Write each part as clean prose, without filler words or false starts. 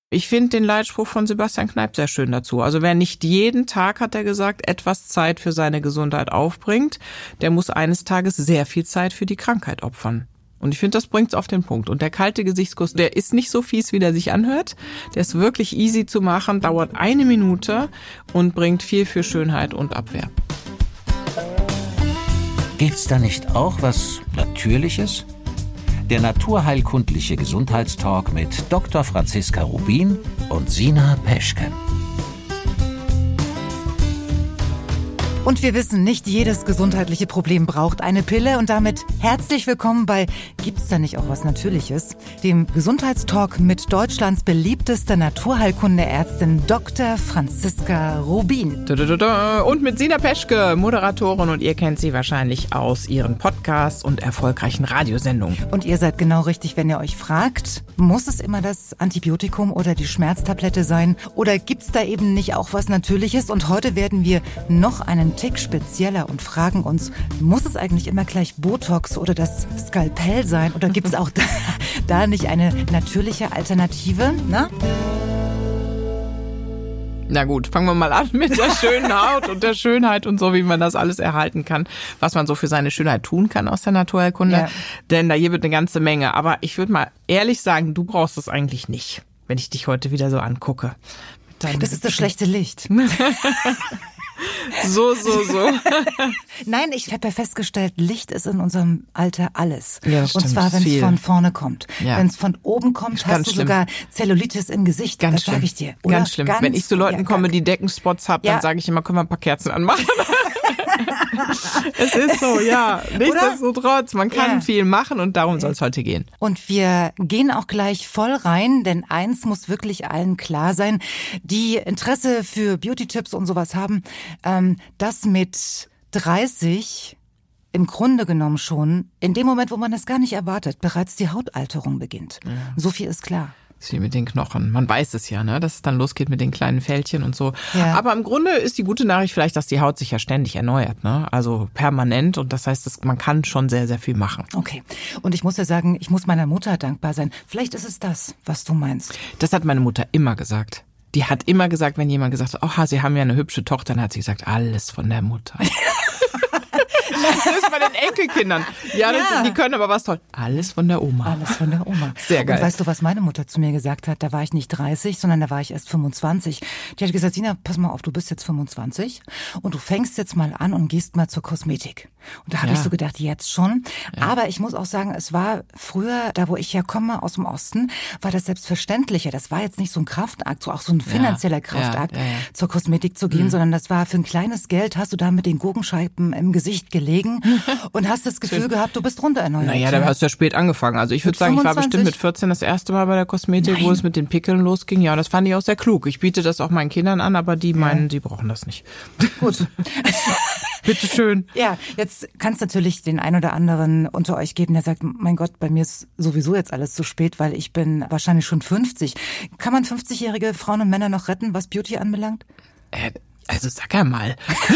Ich finde den Leitspruch von Sebastian Kneipp sehr schön dazu. Also wer nicht jeden Tag, hat er gesagt, etwas Zeit für seine Gesundheit aufbringt, der muss eines Tages sehr viel Zeit für die Krankheit opfern. Und ich finde, das bringt's auf den Punkt. Und der kalte Gesichtskuss, der ist nicht so fies, wie der sich anhört. Der ist wirklich easy zu machen, dauert 1 Minute und bringt viel für Schönheit und Abwehr. Gibt's da nicht auch was Natürliches? Der naturheilkundliche Gesundheitstalk mit Dr. Franziska Rubin und Sina Peschke. Und wir wissen, nicht jedes gesundheitliche Problem braucht eine Pille. Und damit herzlich willkommen bei Gibt's da nicht auch was Natürliches? Dem Gesundheitstalk mit Deutschlands beliebtester Naturheilkundeärztin Dr. Franziska Rubin. Und mit Sina Peschke, Moderatorin. Und ihr kennt sie wahrscheinlich aus ihren Podcasts und erfolgreichen Radiosendungen. Und ihr seid genau richtig, wenn ihr euch fragt, muss es immer das Antibiotikum oder die Schmerztablette sein? Oder gibt's da eben nicht auch was Natürliches? Und heute werden wir noch einen Tick spezieller und fragen uns, muss es eigentlich immer gleich Botox oder das Skalpell sein? Oder gibt es auch da nicht eine natürliche Alternative? Na gut, fangen wir mal an mit der schönen Haut und der Schönheit und so, wie man das alles erhalten kann, was man so für seine Schönheit tun kann aus der Naturheilkunde. Ja. Denn da hier wird eine ganze Menge. Aber ich würde mal ehrlich sagen, du brauchst es eigentlich nicht, wenn ich dich heute wieder so angucke. Das ist das schlechte Licht. So. Nein, ich habe ja festgestellt, Licht ist in unserem Alter alles. Ja, das stimmt. Und zwar, wenn es von vorne kommt. Ja. Wenn es von oben kommt, hast du sogar Zellulitis im Gesicht. Ganz das sage ich dir. Oder? Ganz schlimm. Wenn ich zu Leuten komme, die Deckenspots haben, dann sage ich immer, können wir ein paar Kerzen anmachen. Es ist so, ja. Nichtsdestotrotz, man kann viel machen und darum soll es heute gehen. Und wir gehen auch gleich voll rein, denn eins muss wirklich allen klar sein, die Interesse für Beauty-Tipps und sowas haben, dass mit 30 im Grunde genommen schon, in dem Moment, wo man es gar nicht erwartet, bereits die Hautalterung beginnt. Ja. So viel ist klar. Das ist wie mit den Knochen. Man weiß es ja, ne, dass es dann losgeht mit den kleinen Fältchen und so. Ja. Aber im Grunde ist die gute Nachricht vielleicht, dass die Haut sich ja ständig erneuert, ne? Also permanent. Und das heißt, man kann schon sehr, sehr viel machen. Okay. Und ich muss ja sagen, ich muss meiner Mutter dankbar sein. Vielleicht ist es das, was du meinst. Das hat meine Mutter immer gesagt. Die hat immer gesagt, wenn jemand gesagt hat, oh, Sie haben ja eine hübsche Tochter, dann hat sie gesagt, alles von der Mutter. Das ist bei den Enkelkindern. Ja. Die können aber was toll. Alles von der Oma. Alles von der Oma. Sehr geil. Und weißt du, was meine Mutter zu mir gesagt hat? Da war ich nicht 30, sondern da war ich erst 25. Die hat gesagt, Sina, pass mal auf, du bist jetzt 25 und du fängst jetzt mal an und gehst mal zur Kosmetik. Und da habe ich so gedacht, jetzt schon. Ja. Aber ich muss auch sagen, es war früher, da wo ich ja komme, aus dem Osten, war das selbstverständlicher. Das war jetzt nicht so ein Kraftakt, so auch so ein finanzieller Kraftakt, zur Kosmetik zu gehen, sondern das war für ein kleines Geld, hast du da mit den Gurkenscheiben im Gesicht gelegen und hast das Gefühl gehabt, du bist runtererneuert. Naja, da hast du ja spät angefangen. Also ich würde sagen, ich war bestimmt mit 14 das erste Mal bei der Kosmetik, wo es mit den Pickeln losging. Ja, das fand ich auch sehr klug. Ich biete das auch meinen Kindern an, aber die meinen, sie brauchen das nicht. Gut. Bitteschön. Ja, jetzt kann es natürlich den ein oder anderen unter euch geben, der sagt, mein Gott, bei mir ist sowieso jetzt alles zu spät, weil ich bin wahrscheinlich schon 50. Kann man 50-jährige Frauen und Männer noch retten, was Beauty anbelangt? Also sag ja mal.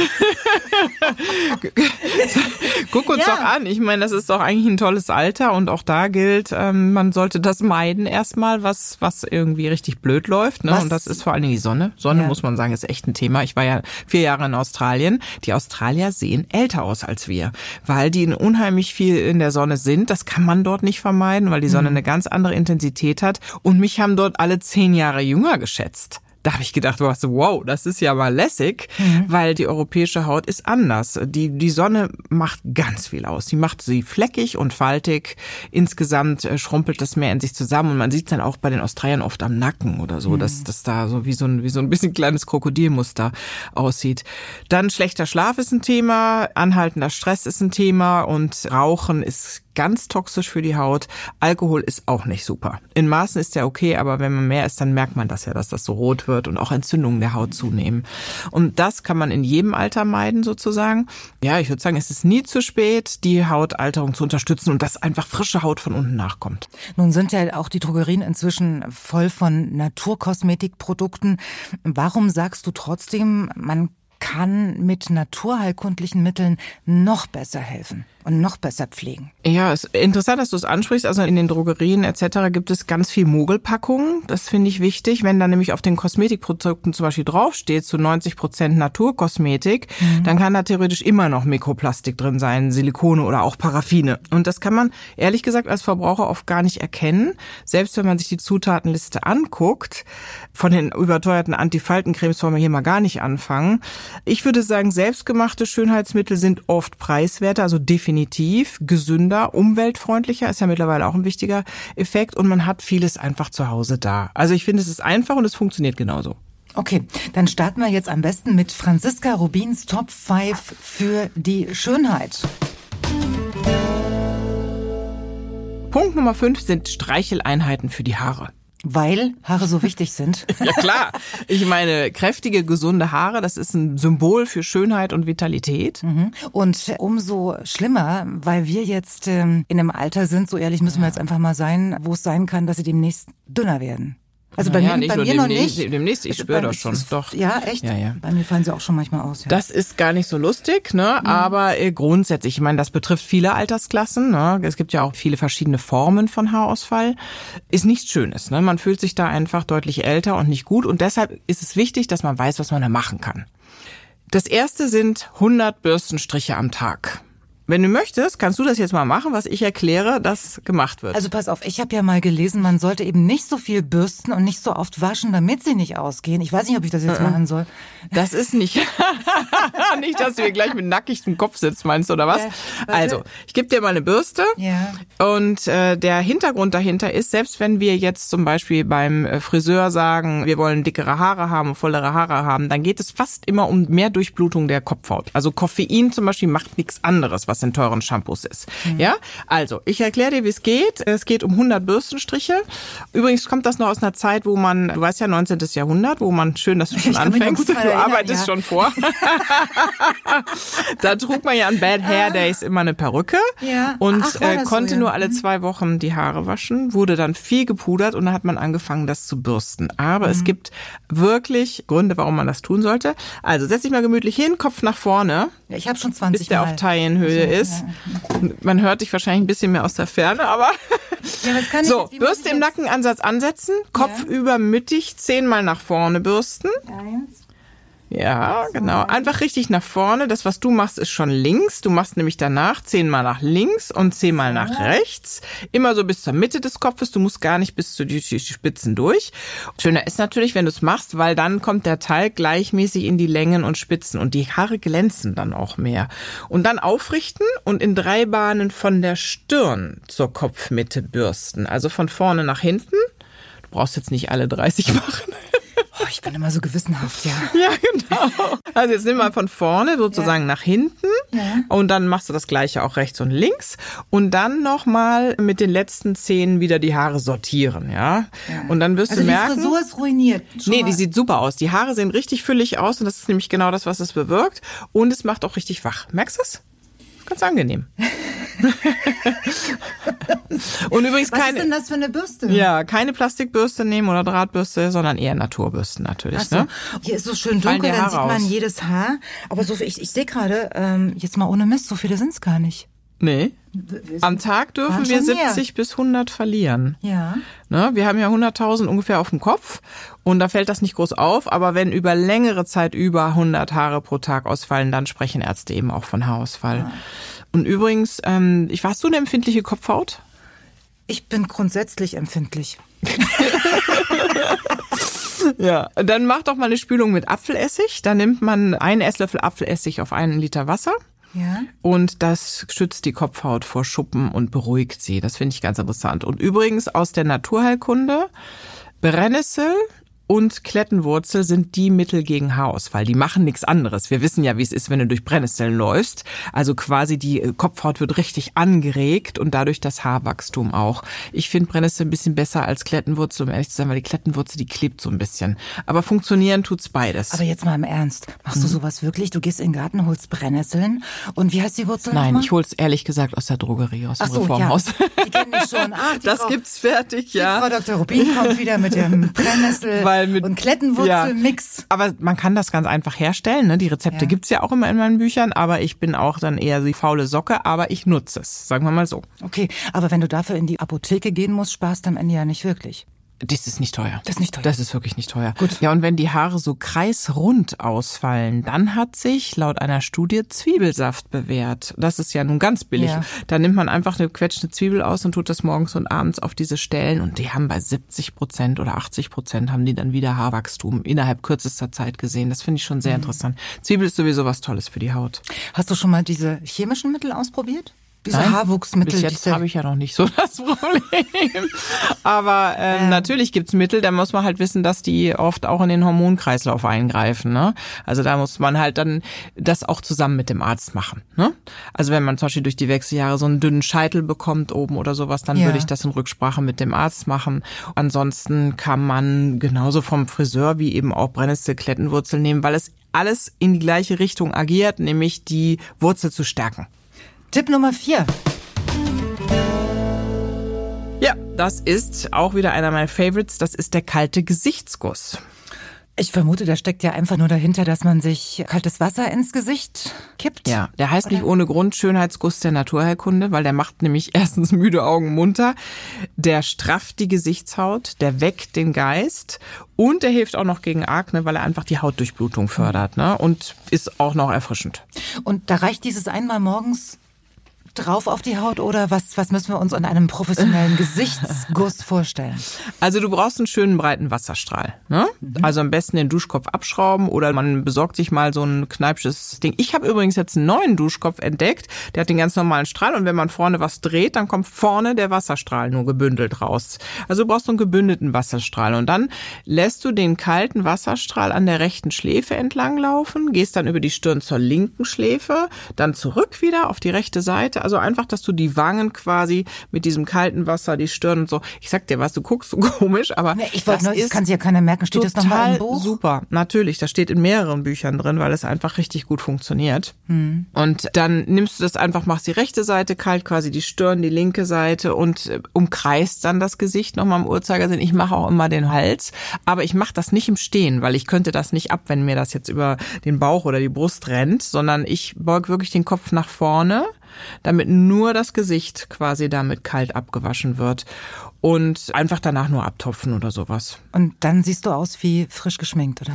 Guck uns doch an. Ich meine, das ist doch eigentlich ein tolles Alter und auch da gilt, man sollte das meiden erstmal, was irgendwie richtig blöd läuft. Ne? Und das ist vor allen Dingen die Sonne. Sonne, muss man sagen, ist echt ein Thema. Ich war ja 4 Jahre in Australien. Die Australier sehen älter aus als wir, weil die unheimlich viel in der Sonne sind. Das kann man dort nicht vermeiden, weil die Sonne eine ganz andere Intensität hat. Und mich haben dort alle 10 Jahre jünger geschätzt. Da habe ich gedacht, wow, das ist ja mal lässig, weil die europäische Haut ist anders. Die Sonne macht ganz viel aus. Die macht sie fleckig und faltig. Insgesamt schrumpelt das mehr in sich zusammen und man sieht dann auch bei den Australiern oft am Nacken oder so, dass das da so wie so ein bisschen kleines Krokodilmuster aussieht. Dann schlechter Schlaf ist ein Thema, anhaltender Stress ist ein Thema und Rauchen ist ganz toxisch für die Haut. Alkohol ist auch nicht super. In Maßen ist der okay, aber wenn man mehr isst, dann merkt man das ja, dass das so rot wird und auch Entzündungen der Haut zunehmen. Und das kann man in jedem Alter meiden sozusagen. Ja, ich würde sagen, es ist nie zu spät, die Hautalterung zu unterstützen und dass einfach frische Haut von unten nachkommt. Nun sind ja auch die Drogerien inzwischen voll von Naturkosmetikprodukten. Warum sagst du trotzdem, man kann mit naturheilkundlichen Mitteln noch besser helfen? und noch besser pflegen. Ja, es ist interessant, dass du es ansprichst. Also in den Drogerien etc. gibt es ganz viel Mogelpackungen. Das finde ich wichtig. Wenn da nämlich auf den Kosmetikprodukten zum Beispiel draufsteht, zu 90% Naturkosmetik, dann kann da theoretisch immer noch Mikroplastik drin sein, Silikone oder auch Paraffine. Und das kann man ehrlich gesagt als Verbraucher oft gar nicht erkennen. Selbst wenn man sich die Zutatenliste anguckt, von den überteuerten Antifaltencremes wollen wir hier mal gar nicht anfangen. Ich würde sagen, selbstgemachte Schönheitsmittel sind oft preiswerter, also definitiv gesünder, umweltfreundlicher, ist ja mittlerweile auch ein wichtiger Effekt und man hat vieles einfach zu Hause da. Also ich finde, es ist einfach und es funktioniert genauso. Okay, dann starten wir jetzt am besten mit Franziska Rubins Top 5 für die Schönheit. Punkt Nummer 5 sind Streicheleinheiten für die Haare. Weil Haare so wichtig sind. Ja klar, ich meine, kräftige, gesunde Haare, das ist ein Symbol für Schönheit und Vitalität. Und umso schlimmer, weil wir jetzt in einem Alter sind, so ehrlich müssen wir jetzt einfach mal sein, wo es sein kann, dass sie demnächst dünner werden. Also bei mir noch nicht. Demnächst, ich spüre das schon. Doch. Ja, echt? Ja. Bei mir fallen sie auch schon manchmal aus. Ja. Das ist gar nicht so lustig, ne? Aber grundsätzlich, ich meine, das betrifft viele Altersklassen. Ne? Es gibt ja auch viele verschiedene Formen von Haarausfall. Ist nichts Schönes. Ne? Man fühlt sich da einfach deutlich älter und nicht gut. Und deshalb ist es wichtig, dass man weiß, was man da machen kann. Das erste sind 100 Bürstenstriche am Tag. Wenn du möchtest, kannst du das jetzt mal machen, was ich erkläre, dass gemacht wird. Also pass auf, ich habe ja mal gelesen, man sollte eben nicht so viel bürsten und nicht so oft waschen, damit sie nicht ausgehen. Ich weiß nicht, ob ich das jetzt machen soll. Das ist nicht, nicht, dass du hier gleich mit nackigem Kopf sitzt, meinst du, oder was? Also, ich gebe dir mal eine Bürste. Ja. Und der Hintergrund dahinter ist, selbst wenn wir jetzt zum Beispiel beim Friseur sagen, wir wollen dickere Haare haben, vollere Haare haben, dann geht es fast immer um mehr Durchblutung der Kopfhaut. Also Koffein zum Beispiel macht nichts anderes, was in teuren Shampoos ist. Ja, also ich erkläre dir, wie es geht. Es geht um 100 Bürstenstriche. Übrigens kommt das noch aus einer Zeit, wo man, du weißt ja, 19. Jahrhundert, wo man, schön, dass du schon anfängst, du arbeitest schon vor. Da trug man ja an Bad Hair Days immer eine Perücke und konnte nur alle 2 Wochen die Haare waschen, wurde dann viel gepudert und dann hat man angefangen, das zu bürsten. Aber es gibt wirklich Gründe, warum man das tun sollte. Also setz dich mal gemütlich hin, Kopf nach vorne. Ja, ich habe schon 20 bis der auf Taillenhöhe ist. Man hört dich wahrscheinlich ein bisschen mehr aus der Ferne, aber so, Bürste im Nackenansatz ansetzen, Kopf über mittig, 10-mal nach vorne bürsten. 1. Ja, genau. Einfach richtig nach vorne. Das, was du machst, ist schon links. Du machst nämlich danach 10-mal nach links und 10-mal nach rechts. Immer so bis zur Mitte des Kopfes. Du musst gar nicht bis zu die Spitzen durch. Schöner ist natürlich, wenn du es machst, weil dann kommt der Teig gleichmäßig in die Längen und Spitzen und die Haare glänzen dann auch mehr. Und dann aufrichten und in 3 Bahnen von der Stirn zur Kopfmitte bürsten. Also von vorne nach hinten. Du brauchst jetzt nicht alle 30 machen. Oh, ich bin immer so gewissenhaft, ja. Ja, genau. Also jetzt nimm mal von vorne sozusagen nach hinten und dann machst du das Gleiche auch rechts und links und dann nochmal mit den letzten Zähnen wieder die Haare sortieren, ja. Und dann wirst du merken... Also die Frisur ist ruiniert. Nee, die sieht super aus. Die Haare sehen richtig füllig aus und das ist nämlich genau das, was es bewirkt. Und es macht auch richtig wach. Merkst du es? Ganz angenehm. Und übrigens was ist denn das für eine Bürste? Ja, keine Plastikbürste nehmen oder Drahtbürste, sondern eher Naturbürsten natürlich. Ach so. Ne? Hier ist so schön dunkel, dann sieht man jedes Haar. Aber so, ich sehe gerade, jetzt mal ohne Mist, so viele sind es gar nicht. Nee. Am Tag dürfen wir 70 bis 100 verlieren. Ja. Ne, wir haben ja 100.000 ungefähr auf dem Kopf und da fällt das nicht groß auf. Aber wenn über längere Zeit über 100 Haare pro Tag ausfallen, dann sprechen Ärzte eben auch von Haarausfall. Ja. Und übrigens, hast du eine empfindliche Kopfhaut? Ich bin grundsätzlich empfindlich. Ja, dann mach doch mal eine Spülung mit Apfelessig. Da nimmt man 1 Esslöffel Apfelessig auf 1 Liter Wasser. Ja. Und das schützt die Kopfhaut vor Schuppen und beruhigt sie. Das finde ich ganz interessant. Und übrigens aus der Naturheilkunde, Brennnessel und Klettenwurzel sind die Mittel gegen Haarausfall. Die machen nichts anderes. Wir wissen ja, wie es ist, wenn du durch Brennnesseln läufst. Also quasi die Kopfhaut wird richtig angeregt und dadurch das Haarwachstum auch. Ich finde Brennnessel ein bisschen besser als Klettenwurzel, um ehrlich zu sein, weil die Klettenwurzel, die klebt so ein bisschen. Aber funktionieren tut's beides. Aber jetzt mal im Ernst. Machst du sowas wirklich? Du gehst in den Garten, holst Brennnesseln und wie heißt die Wurzel Nein, nochmal? ich hol's ehrlich gesagt aus der Drogerie, aus dem Reformhaus. Ja. Die kenne ich schon. Ach, das gibt's fertig, ja. Die Frau Dr. Rubin kommt wieder mit dem Brennnessel. Und Klettenwurzelmix. Ja, aber man kann das ganz einfach herstellen. Ne? Die Rezepte gibt's ja auch immer in meinen Büchern, aber ich bin auch dann eher die faule Socke, aber ich nutze es, sagen wir mal so. Okay, aber wenn du dafür in die Apotheke gehen musst, sparst du am Ende ja nicht wirklich. Das ist nicht teuer. Das ist nicht teuer. Das ist wirklich nicht teuer. Gut. Ja, und wenn die Haare so kreisrund ausfallen, dann hat sich laut einer Studie Zwiebelsaft bewährt. Das ist ja nun ganz billig. Ja. Da nimmt man einfach eine quetschende Zwiebel aus und tut das morgens und abends auf diese Stellen. Und die haben bei 70% oder 80% haben die dann wieder Haarwachstum innerhalb kürzester Zeit gesehen. Das finde ich schon sehr interessant. Zwiebel ist sowieso was Tolles für die Haut. Hast du schon mal diese chemischen Mittel ausprobiert? Diese Nein, Haarwuchsmittel. bis jetzt habe ich ja noch nicht so das Problem. Aber natürlich gibt's Mittel, da muss man halt wissen, dass die oft auch in den Hormonkreislauf eingreifen. Ne? Also da muss man halt dann das auch zusammen mit dem Arzt machen. Ne? Also wenn man zum Beispiel durch die Wechseljahre so einen dünnen Scheitel bekommt oben oder sowas, dann würde ich das in Rücksprache mit dem Arzt machen. Ansonsten kann man genauso vom Friseur wie eben auch brennnesselte Klettenwurzel nehmen, weil es alles in die gleiche Richtung agiert, nämlich die Wurzel zu stärken. Tipp Nummer 4. Ja, das ist auch wieder einer meiner Favorites. Das ist der kalte Gesichtsguss. Ich vermute, da steckt ja einfach nur dahinter, dass man sich kaltes Wasser ins Gesicht kippt. Ja, der heißt nicht ohne Grund Schönheitsguss der Naturheilkunde, weil der macht nämlich erstens müde Augen munter, der strafft die Gesichtshaut, der weckt den Geist und der hilft auch noch gegen Akne, weil er einfach die Hautdurchblutung fördert, ne? Und ist auch noch erfrischend. Und da reicht dieses einmal morgens drauf auf die Haut oder was müssen wir uns an einem professionellen Gesichtsguss vorstellen? Also du brauchst einen schönen breiten Wasserstrahl. Ne? Also am besten den Duschkopf abschrauben oder man besorgt sich mal so ein kneipsches Ding. Ich habe übrigens jetzt einen neuen Duschkopf entdeckt, der hat den ganz normalen Strahl und wenn man vorne was dreht, dann kommt vorne der Wasserstrahl nur gebündelt raus. Also du brauchst so einen gebündelten Wasserstrahl und dann lässt du den kalten Wasserstrahl an der rechten Schläfe entlang laufen, gehst dann über die Stirn zur linken Schläfe, dann zurück wieder auf die rechte Seite. Also einfach, dass du die Wangen quasi mit diesem kalten Wasser, die Stirn und so. Ich sag dir was, du guckst so komisch, aber ich wollte nur, das kann sich ja keiner merken. Steht das nochmal im Buch? Super, natürlich. Das steht in mehreren Büchern drin, weil es einfach richtig gut funktioniert. Und dann nimmst du das einfach, machst die rechte Seite kalt, quasi die Stirn, die linke Seite und umkreist dann das Gesicht nochmal im Uhrzeigersinn. Ich mache auch immer den Hals, aber ich mache das nicht im Stehen, weil ich könnte das nicht ab, wenn mir das jetzt über den Bauch oder die Brust rennt, sondern ich beug wirklich den Kopf nach vorne, damit nur das Gesicht quasi damit kalt abgewaschen wird und einfach danach nur abtupfen oder sowas. Und dann siehst du aus wie frisch geschminkt, oder?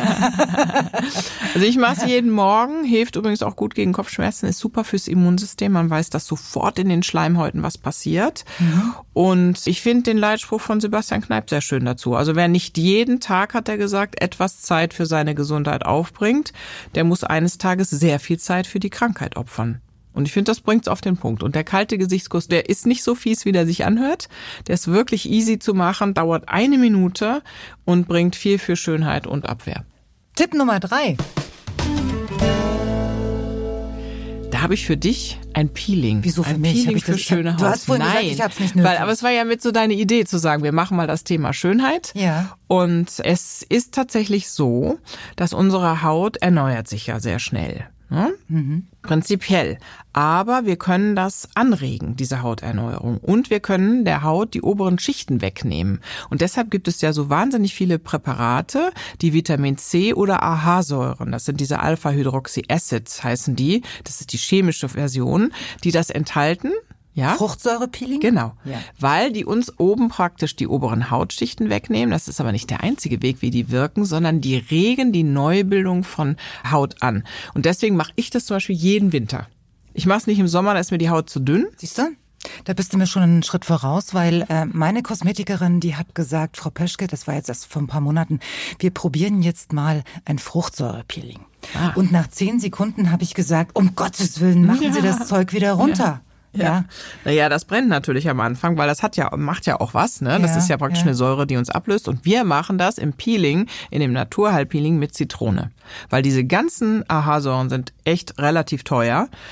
Also ich mache es jeden Morgen, hilft übrigens auch gut gegen Kopfschmerzen, ist super fürs Immunsystem, man weiß, dass sofort in den Schleimhäuten was passiert. Und ich finde den Leitspruch von Sebastian Kneipp sehr schön dazu. Also wer nicht jeden Tag, hat er gesagt, etwas Zeit für seine Gesundheit aufbringt, der muss eines Tages sehr viel Zeit für die Krankheit opfern. Und ich finde, das bringt's auf den Punkt. Und der kalte Gesichtsguss, der ist nicht so fies, wie der sich anhört. Der ist wirklich easy zu machen, dauert 1 Minute und bringt viel für Schönheit und Abwehr. Tipp Nummer 3. Da habe ich für dich ein Peeling. Wieso für ein mich? Peeling für schöne Haut. Du hast vorhin gesagt, ich habe es nicht nötig. Aber es war ja mit so deine Idee zu sagen, wir machen mal das Thema Schönheit. Ja. Und es ist tatsächlich so, dass unsere Haut erneuert sich ja sehr schnell. Prinzipiell. Aber wir können das anregen, diese Hauterneuerung. Und wir können der Haut die oberen Schichten wegnehmen. Und deshalb gibt es ja so wahnsinnig viele Präparate, die Vitamin C oder AHA-Säuren, das sind diese Alpha-Hydroxy-Acids heißen die, das ist die chemische Version, die das enthalten. Ja? Fruchtsäurepeeling? Genau, ja. Weil die uns oben praktisch die oberen Hautschichten wegnehmen. Das ist aber nicht der einzige Weg, wie die wirken, sondern die regen die Neubildung von Haut an. Und deswegen mache ich das zum Beispiel jeden Winter. Ich mache es nicht im Sommer, da ist mir die Haut zu dünn. Siehst du? Da bist du mir schon einen Schritt voraus, weil meine Kosmetikerin, die hat gesagt, Frau Peschke, das war jetzt erst vor ein paar Monaten, wir probieren jetzt mal ein Fruchtsäurepeeling. Und nach 10 Sekunden habe ich gesagt, um Gottes Willen, machen Sie das Zeug wieder runter. Ja. Naja, das brennt natürlich am Anfang, weil das macht ja auch was, ne? Das ist ja praktisch eine Säure, die uns ablöst. Und wir machen das im Peeling, in dem Naturheilpeeling mit Zitrone. Weil diese ganzen AHA-Säuren sind echt relativ teuer.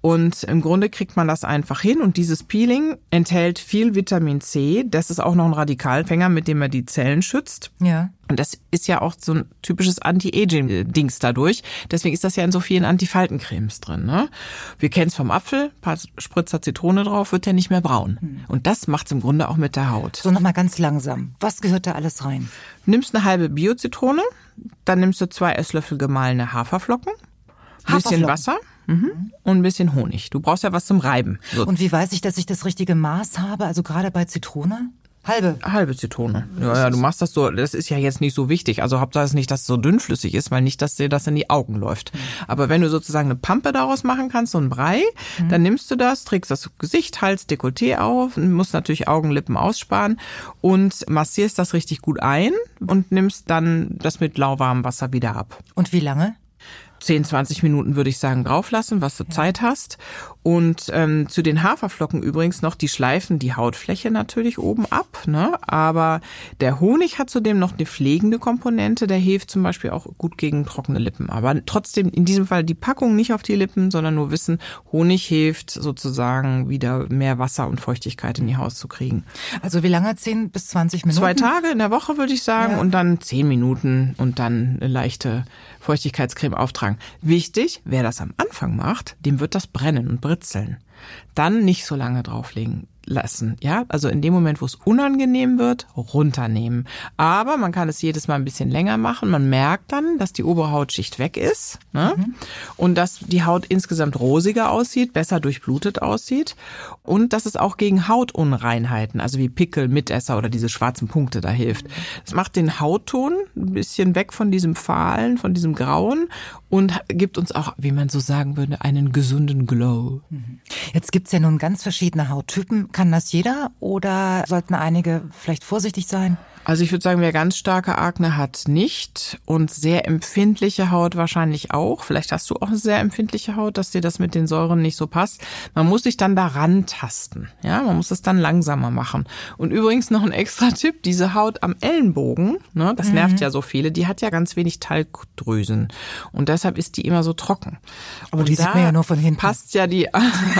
Und im Grunde kriegt man das einfach hin. Und dieses Peeling enthält viel Vitamin C. Das ist auch noch ein Radikalfänger, mit dem man die Zellen schützt. Ja. Und das ist ja auch so ein typisches Anti-Aging-Dings dadurch. Deswegen ist das ja in so vielen Antifaltencremes drin. Ne? Wir kennen es vom Apfel, ein paar Spritzer Zitrone drauf, wird der nicht mehr braun. Und das macht's im Grunde auch mit der Haut. So, nochmal ganz langsam. Was gehört da alles rein? Nimmst eine halbe Bio-Zitrone, dann nimmst du 2 Esslöffel gemahlene Haferflocken, ein bisschen Wasser und ein bisschen Honig. Du brauchst ja was zum Reiben. So. Und wie weiß ich, dass ich das richtige Maß habe? Also gerade bei Zitrone? Halbe Zitrone. Ja, du machst das so, das ist ja jetzt nicht so wichtig. Also Hauptsache es nicht, dass es so dünnflüssig ist, weil nicht, dass dir das in die Augen läuft. Aber wenn du sozusagen eine Pampe daraus machen kannst, so ein Brei, dann nimmst du das, trägst das Gesicht, Hals, Dekolleté auf, musst natürlich Augen, Lippen aussparen und massierst das richtig gut ein und nimmst dann das mit lauwarmem Wasser wieder ab. Und wie lange? 10, 20 Minuten würde ich sagen drauflassen, was du Zeit hast. Und zu den Haferflocken übrigens noch, die schleifen die Hautfläche natürlich oben ab, ne? Aber der Honig hat zudem noch eine pflegende Komponente, der hilft zum Beispiel auch gut gegen trockene Lippen. Aber trotzdem in diesem Fall die Packung nicht auf die Lippen, sondern nur wissen, Honig hilft sozusagen wieder mehr Wasser und Feuchtigkeit in die Haut zu kriegen. Also wie lange? 10 bis 20 Minuten? 2 Tage in der Woche würde ich sagen und dann 10 Minuten und dann eine leichte Feuchtigkeitscreme auftragen. Wichtig, wer das am Anfang macht, dem wird das brennen und britzeln. Dann nicht so lange drauflegen lassen, ja, also in dem Moment, wo es unangenehm wird, runternehmen. Aber man kann es jedes Mal ein bisschen länger machen. Man merkt dann, dass die obere Hautschicht weg ist, ne? Und dass die Haut insgesamt rosiger aussieht, besser durchblutet aussieht und dass es auch gegen Hautunreinheiten, also wie Pickel, Mitesser oder diese schwarzen Punkte da hilft. Es macht den Hautton ein bisschen weg von diesem Fahlen, von diesem Grauen und gibt uns auch, wie man so sagen würde, einen gesunden Glow. Jetzt gibt's ja nun ganz verschiedene Hauttypen. Kann das jeder oder sollten einige vielleicht vorsichtig sein? Also ich würde sagen, wer ganz starke Akne hat, nicht. Und sehr empfindliche Haut wahrscheinlich auch. Vielleicht hast du auch eine sehr empfindliche Haut, dass dir das mit den Säuren nicht so passt. Man muss sich dann daran tasten. Ja, man muss es dann langsamer machen. Und übrigens noch ein extra Tipp. Diese Haut am Ellenbogen, ne, das nervt ja so viele, die hat ja ganz wenig Talgdrüsen. Und deshalb ist die immer so trocken. Aber die sieht man ja nur von hinten. Passt ja die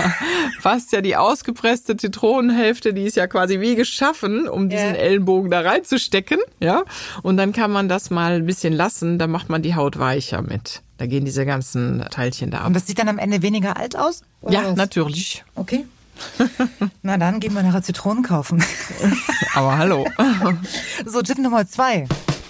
ausgepresste Zitronenhälfte, die ist ja quasi wie geschaffen, um diesen Ellenbogen da reinzustecken, ja. Und dann kann man das mal ein bisschen lassen, da macht man die Haut weicher mit. Da gehen diese ganzen Teilchen da ab. Und das sieht dann am Ende weniger alt aus? Oder ja, was? Natürlich. Okay. Na dann gehen wir nachher Zitronen kaufen. Aber hallo. So, Tipp Nummer 2.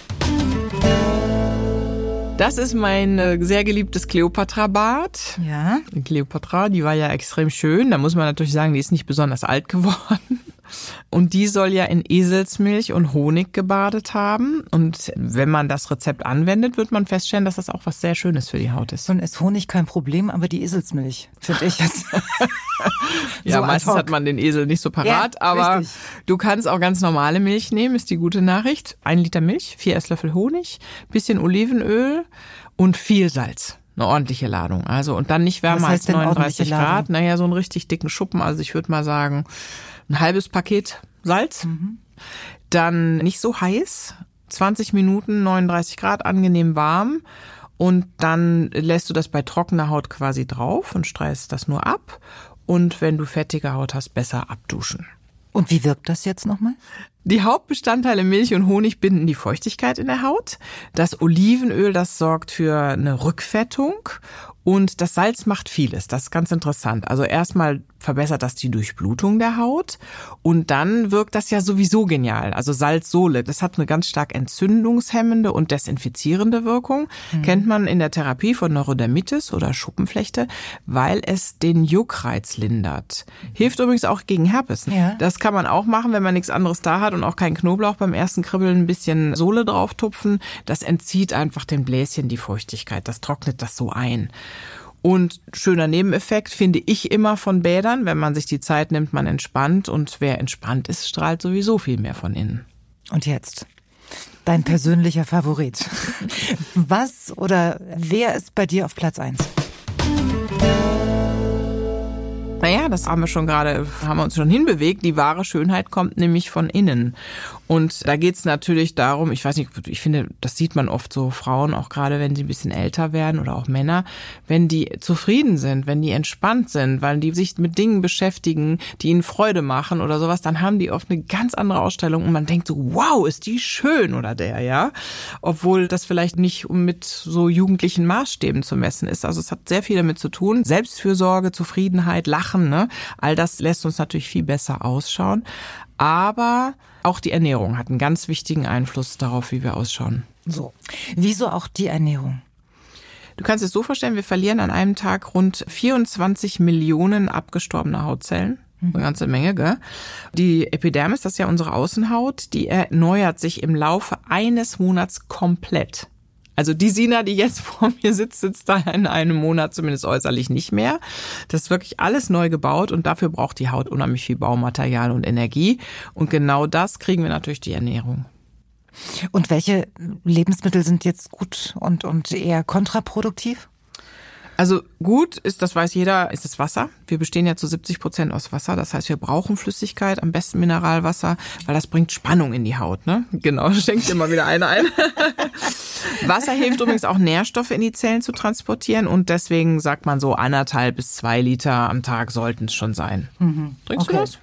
Das ist mein sehr geliebtes Kleopatra-Bad. Ja. Kleopatra, die war ja extrem schön. Da muss man natürlich sagen, die ist nicht besonders alt geworden. Und die soll ja in Eselsmilch und Honig gebadet haben. Und wenn man das Rezept anwendet, wird man feststellen, dass das auch was sehr Schönes für die Haut ist. Und ist Honig kein Problem, aber die Eselsmilch, finde ich jetzt. Ja, so meistens hat man den Esel nicht so parat, aber richtig. Du kannst auch ganz normale Milch nehmen, ist die gute Nachricht. 1 Liter Milch, 4 Esslöffel Honig, bisschen Olivenöl und viel Salz. Eine ordentliche Ladung. Also, und dann nicht wärmer als 39 Grad. Naja, so einen richtig dicken Schuppen. Also ich würde mal sagen, ein halbes Paket Salz. Dann nicht so heiß. 20 Minuten, 39 Grad, angenehm warm. Und dann lässt du das bei trockener Haut quasi drauf und streichst das nur ab. Und wenn du fettige Haut hast, besser abduschen. Und wie wirkt das jetzt nochmal? Die Hauptbestandteile Milch und Honig binden die Feuchtigkeit in der Haut. Das Olivenöl, das sorgt für eine Rückfettung. Und das Salz macht vieles. Das ist ganz interessant. Also erstmal verbessert das die Durchblutung der Haut. Und dann wirkt das ja sowieso genial. Also Salzsole, das hat eine ganz stark entzündungshemmende und desinfizierende Wirkung. Kennt man in der Therapie von Neurodermitis oder Schuppenflechte, weil es den Juckreiz lindert. Hilft übrigens auch gegen Herpes. Ja. Das kann man auch machen, wenn man nichts anderes da hat und auch keinen Knoblauch beim ersten Kribbeln ein bisschen Sohle drauf tupfen. Das entzieht einfach den Bläschen die Feuchtigkeit. Das trocknet das so ein. Und schöner Nebeneffekt finde ich immer von Bädern, wenn man sich die Zeit nimmt, man entspannt. Und wer entspannt ist, strahlt sowieso viel mehr von innen. Und jetzt dein persönlicher Favorit. Was oder wer ist bei dir auf Platz 1? Naja, das haben wir uns schon hinbewegt. Die wahre Schönheit kommt nämlich von innen. Und da geht's natürlich darum, ich weiß nicht, ich finde, das sieht man oft so, Frauen, auch gerade wenn sie ein bisschen älter werden oder auch Männer, wenn die zufrieden sind, wenn die entspannt sind, weil die sich mit Dingen beschäftigen, die ihnen Freude machen oder sowas, dann haben die oft eine ganz andere Ausstellung und man denkt so, wow, ist die schön oder der, ja. Obwohl das vielleicht nicht mit so jugendlichen Maßstäben zu messen ist. Also es hat sehr viel damit zu tun. Selbstfürsorge, Zufriedenheit, Lachen, ne? All das lässt uns natürlich viel besser ausschauen. Aber auch die Ernährung hat einen ganz wichtigen Einfluss darauf, wie wir ausschauen. So. Wieso auch die Ernährung? Du kannst es so vorstellen, wir verlieren an einem Tag rund 24 Millionen abgestorbene Hautzellen. Eine ganze Menge, gell? Die Epidermis, das ist ja unsere Außenhaut, die erneuert sich im Laufe eines Monats komplett. Also die Sina, die jetzt vor mir sitzt da in einem Monat zumindest äußerlich nicht mehr. Das ist wirklich alles neu gebaut und dafür braucht die Haut unheimlich viel Baumaterial und Energie. Und genau das kriegen wir natürlich durch die Ernährung. Und welche Lebensmittel sind jetzt gut und eher kontraproduktiv? Also gut ist, das weiß jeder, ist das Wasser. Wir bestehen ja zu 70% aus Wasser. Das heißt, wir brauchen Flüssigkeit, am besten Mineralwasser, weil das bringt Spannung in die Haut, ne? Genau, schenkt immer wieder eine ein. Wasser hilft übrigens auch, Nährstoffe in die Zellen zu transportieren und deswegen sagt man so 1,5 bis 2 Liter am Tag sollten es schon sein. Trinkst du das?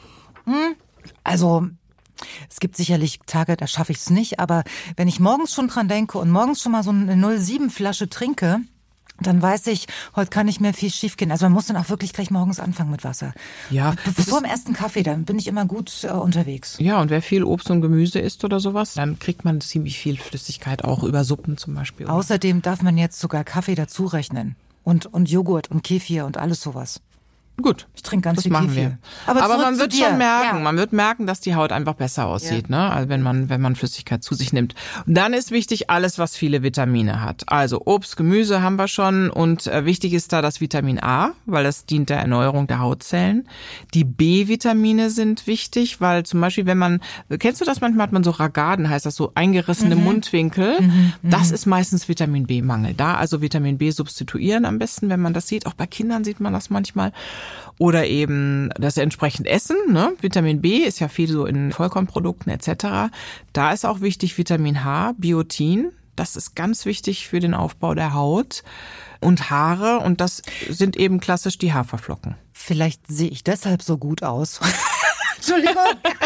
Also es gibt sicherlich Tage, da schaffe ich es nicht, aber wenn ich morgens schon dran denke und morgens schon mal so eine 0,7 Flasche trinke, dann weiß ich, heute kann nicht mehr viel schief gehen. Also man muss dann auch wirklich gleich morgens anfangen mit Wasser. Ja. Bevor dem ersten Kaffee, dann bin ich immer gut unterwegs. Ja, und wer viel Obst und Gemüse isst oder sowas, dann kriegt man ziemlich viel Flüssigkeit, auch über Suppen zum Beispiel. Außerdem darf man jetzt sogar Kaffee dazu rechnen. Und Joghurt und Kefir und alles sowas. Gut, ich trinke ganz viel Kefir. Wir. Aber man wird schon merken, man wird merken, dass die Haut einfach besser aussieht, ne? Also wenn man Flüssigkeit zu sich nimmt. Und dann ist wichtig alles, was viele Vitamine hat. Also Obst, Gemüse haben wir schon und wichtig ist da das Vitamin A, weil das dient der Erneuerung der Hautzellen. Die B-Vitamine sind wichtig, weil zum Beispiel, kennst du das manchmal, hat man so Ragaden, heißt das so eingerissene Mundwinkel. Das ist meistens Vitamin B-Mangel. Da also Vitamin B substituieren am besten, wenn man das sieht. Auch bei Kindern sieht man das manchmal. Oder eben das entsprechend Essen, ne? Vitamin B ist ja viel so in Vollkornprodukten etc. Da ist auch wichtig Vitamin H, Biotin. Das ist ganz wichtig für den Aufbau der Haut und Haare. Und das sind eben klassisch die Haferflocken. Vielleicht sehe ich deshalb so gut aus. Entschuldigung.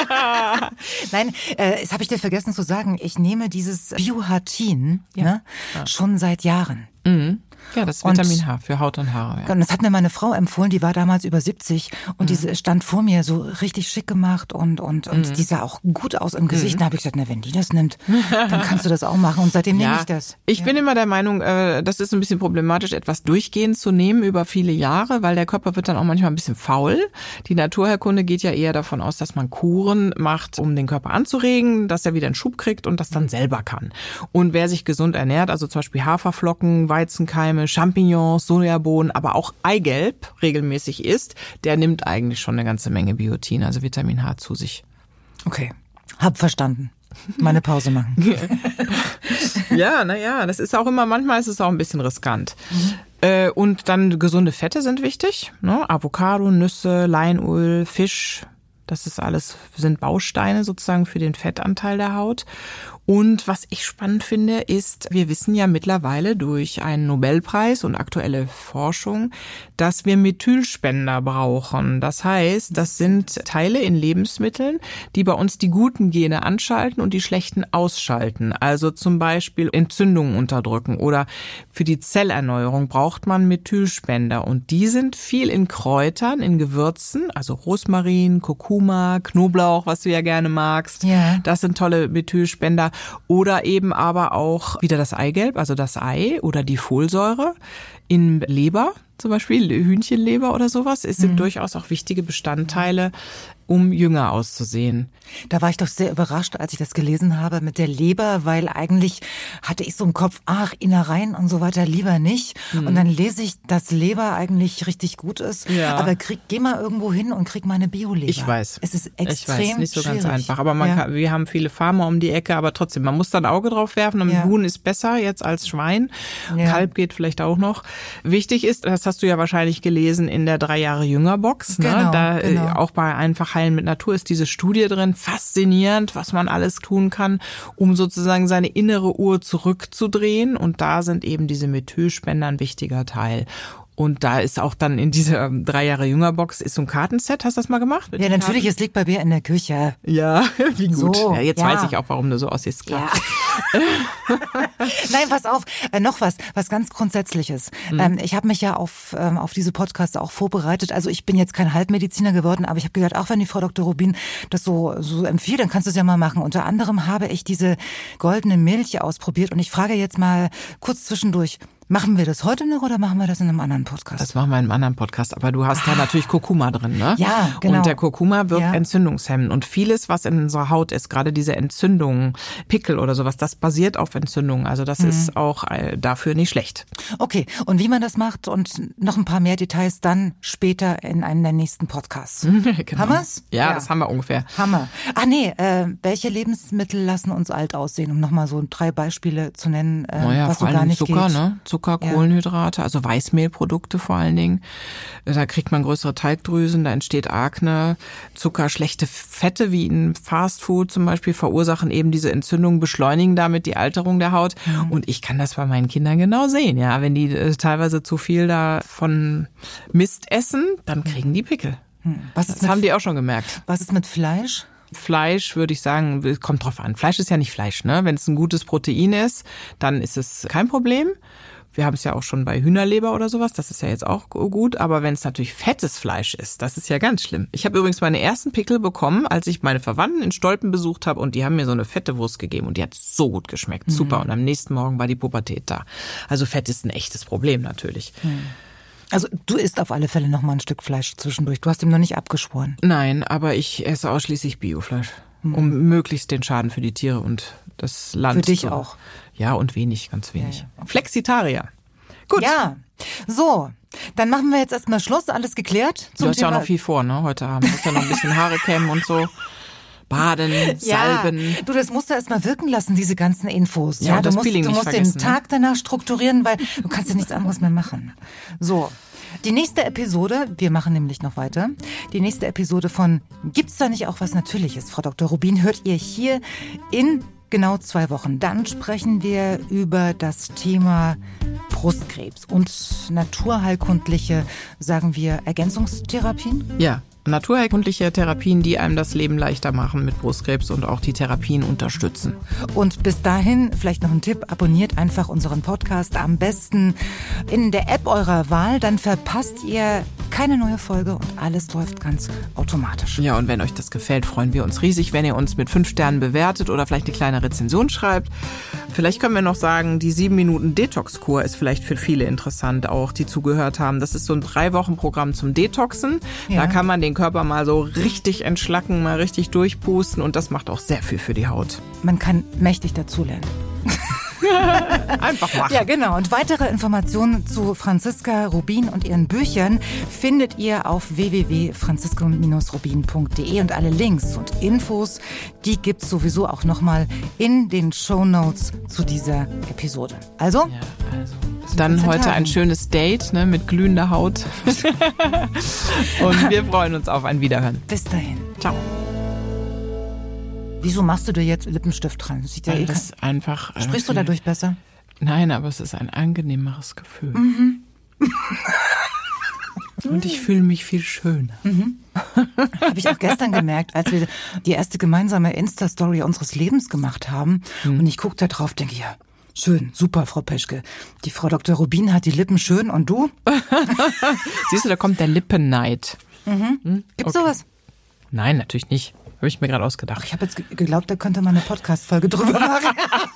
Nein, das habe ich dir vergessen zu sagen. Ich nehme dieses Biohatin schon seit Jahren. Ja, das ist Vitamin H für Haut und Haare. Ja. Und das hat mir meine Frau empfohlen, die war damals über 70 und die stand vor mir so richtig schick gemacht und die sah auch gut aus im Gesicht. Da habe ich gesagt, na, wenn die das nimmt, dann kannst du das auch machen und seitdem nehme ich das. Ich bin immer der Meinung, das ist ein bisschen problematisch, etwas durchgehend zu nehmen über viele Jahre, weil der Körper wird dann auch manchmal ein bisschen faul. Die Naturheilkunde geht ja eher davon aus, dass man Kuren macht, um den Körper anzuregen, dass er wieder einen Schub kriegt und das dann selber kann. Und wer sich gesund ernährt, also zum Beispiel Haferflocken, Weizenkeime, Champignons, Sojabohnen, aber auch Eigelb regelmäßig isst, der nimmt eigentlich schon eine ganze Menge Biotin, also Vitamin H zu sich. Okay, hab verstanden. Meine Pause machen. Ja, das ist auch immer, manchmal ist es auch ein bisschen riskant. Und dann gesunde Fette sind wichtig, ne? Avocado, Nüsse, Leinöl, Fisch, das ist alles, sind Bausteine sozusagen für den Fettanteil der Haut. Und was ich spannend finde, ist, wir wissen ja mittlerweile durch einen Nobelpreis und aktuelle Forschung, dass wir Methylspender brauchen. Das heißt, das sind Teile in Lebensmitteln, die bei uns die guten Gene anschalten und die schlechten ausschalten. Also zum Beispiel Entzündungen unterdrücken oder für die Zellerneuerung braucht man Methylspender. Und die sind viel in Kräutern, in Gewürzen, also Rosmarin, Kurkuma, Knoblauch, was du ja gerne magst. Ja. Das sind tolle Methylspender. Oder eben aber auch wieder das Eigelb, also das Ei oder die Folsäure in Leber, zum Beispiel Hühnchenleber oder sowas. Es sind durchaus auch wichtige Bestandteile, um jünger auszusehen. Da war ich doch sehr überrascht, als ich das gelesen habe mit der Leber, weil eigentlich hatte ich so im Kopf, Innereien und so weiter lieber nicht. Und dann lese ich, dass Leber eigentlich richtig gut ist. Ja. Aber geh mal irgendwo hin und krieg mal eine Bio-Leber. Ich weiß. Es ist extrem nicht so schwierig. Ganz einfach. Aber wir haben viele Farmer um die Ecke, aber trotzdem, man muss da ein Auge drauf werfen. Ein Huhn ist besser jetzt als Schwein. Ja. Kalb geht vielleicht auch noch. Wichtig ist, das hast du ja wahrscheinlich gelesen, in der 3 Jahre Jünger Box. Genau, ne? Auch bei einfach Heilen mit Natur ist diese Studie drin. Faszinierend, was man alles tun kann, um sozusagen seine innere Uhr zurückzudrehen. Und da sind eben diese Methylspender ein wichtiger Teil. Und da ist auch dann in dieser 3 Jahre jünger Box ist so ein Kartenset. Hast du das mal gemacht? Ja, natürlich, es liegt bei mir in der Küche. Ja, wie gut. So, ja, jetzt weiß ich auch, warum du so aussiehst. Klar. Ja. Nein, pass auf, noch was ganz Grundsätzliches. Ich habe mich ja auf diese Podcasts auch vorbereitet. Also ich bin jetzt kein Halbmediziner geworden, aber ich habe gedacht, auch wenn die Frau Dr. Rubin das so empfiehlt, dann kannst du es ja mal machen. Unter anderem habe ich diese goldene Milch ausprobiert und ich frage jetzt mal kurz zwischendurch, machen wir das heute noch oder machen wir das in einem anderen Podcast? Das machen wir in einem anderen Podcast, aber du hast da natürlich Kurkuma drin, ne? Ja, genau. Und der Kurkuma wirkt entzündungshemmend und vieles, was in unserer Haut ist, gerade diese Entzündungen, Pickel oder sowas, das basiert auf Entzündungen. Also das ist auch dafür nicht schlecht. Okay, und wie man das macht und noch ein paar mehr Details dann später in einem der nächsten Podcasts. Genau. Haben wir's? Ja, das haben wir ungefähr. Hammer. Ach nee, welche Lebensmittel lassen uns alt aussehen, um nochmal so 3 Beispiele zu nennen, was so gar nicht Zucker, geht. Ne? Zucker, Kohlenhydrate, also Weißmehlprodukte vor allen Dingen. Da kriegt man größere Teigdrüsen, da entsteht Akne. Zucker, schlechte Fette wie in Fastfood zum Beispiel verursachen eben diese Entzündungen, beschleunigen damit die Alterung der Haut. Und ich kann das bei meinen Kindern genau sehen. Ja, wenn die teilweise zu viel davon Mist essen, dann kriegen die Pickel. Das haben die auch schon gemerkt. Was ist mit Fleisch? Fleisch würde ich sagen, kommt drauf an. Fleisch ist ja nicht Fleisch, ne? Wenn es ein gutes Protein ist, dann ist es kein Problem. Wir haben es ja auch schon bei Hühnerleber oder sowas, das ist ja jetzt auch gut. Aber wenn es natürlich fettes Fleisch ist, das ist ja ganz schlimm. Ich habe übrigens meine ersten Pickel bekommen, als ich meine Verwandten in Stolpen besucht habe und die haben mir so eine fette Wurst gegeben und die hat so gut geschmeckt. Super. Und am nächsten Morgen war die Pubertät da. Also Fett ist ein echtes Problem natürlich. Also du isst auf alle Fälle noch mal ein Stück Fleisch zwischendurch. Du hast ihm noch nicht abgeschworen. Nein, aber ich esse ausschließlich Biofleisch, um möglichst den Schaden für die Tiere und das Land. Für dich auch. Ja, und ganz wenig. Ja. Okay. Flexitarier. Gut. Ja, so, dann machen wir jetzt erstmal Schluss, alles geklärt. Du hast ja auch noch viel vor, ne, heute Abend. Du musst ja noch ein bisschen Haare kämmen und so. Baden, Salben. Ja, du, das musst du erstmal wirken lassen, diese ganzen Infos. Ja, du das musst, Peeling du nicht musst vergessen, den Tag danach strukturieren, weil du kannst ja nichts anderes mehr machen. So, die nächste Episode, wir machen nämlich noch weiter, die nächste Episode von Gibt's da nicht auch was Natürliches, Frau Dr. Rubin, hört ihr hier in genau 2 Wochen. Dann sprechen wir über das Thema Brustkrebs und naturheilkundliche, sagen wir, Ergänzungstherapien? Ja, naturheilkundliche Therapien, die einem das Leben leichter machen mit Brustkrebs und auch die Therapien unterstützen. Und bis dahin, vielleicht noch ein Tipp, abonniert einfach unseren Podcast am besten in der App eurer Wahl, dann verpasst ihr keine neue Folge und alles läuft ganz automatisch. Ja, und wenn euch das gefällt, freuen wir uns riesig, wenn ihr uns mit 5 Sternen bewertet oder vielleicht eine kleine Rezension schreibt. Vielleicht können wir noch sagen, die 7 Minuten Detox-Kur ist vielleicht für viele interessant, auch die zugehört haben. Das ist so ein 3-Wochen-Programm zum Detoxen. Ja. Da kann man den Körper mal so richtig entschlacken, mal richtig durchpusten und das macht auch sehr viel für die Haut. Man kann mächtig dazulernen. Einfach machen. Ja, genau. Und weitere Informationen zu Franziska Rubin und ihren Büchern findet ihr auf www.franziska-rubin.de und alle Links und Infos, die gibt's sowieso auch nochmal in den Shownotes zu dieser Episode. Also, dann heute ein schönes Date, ne, mit glühender Haut. Und wir freuen uns auf ein Wiederhören. Bis dahin. Ciao. Wieso machst du dir jetzt Lippenstift dran? Sieht ja das ist einfach. Sprichst du dadurch besser? Nein, aber es ist ein angenehmeres Gefühl. Und ich fühle mich viel schöner. Habe ich auch gestern gemerkt, als wir die erste gemeinsame Insta-Story unseres Lebens gemacht haben. Und ich gucke da drauf, denke, ja, schön, super, Frau Peschke. Die Frau Dr. Rubin hat die Lippen schön und du? Siehst du, da kommt der Lippenneid. Gibt's sowas? Nein, natürlich nicht. Habe ich mir gerade ausgedacht. Ich habe jetzt geglaubt, da könnte man eine Podcast-Folge drüber machen.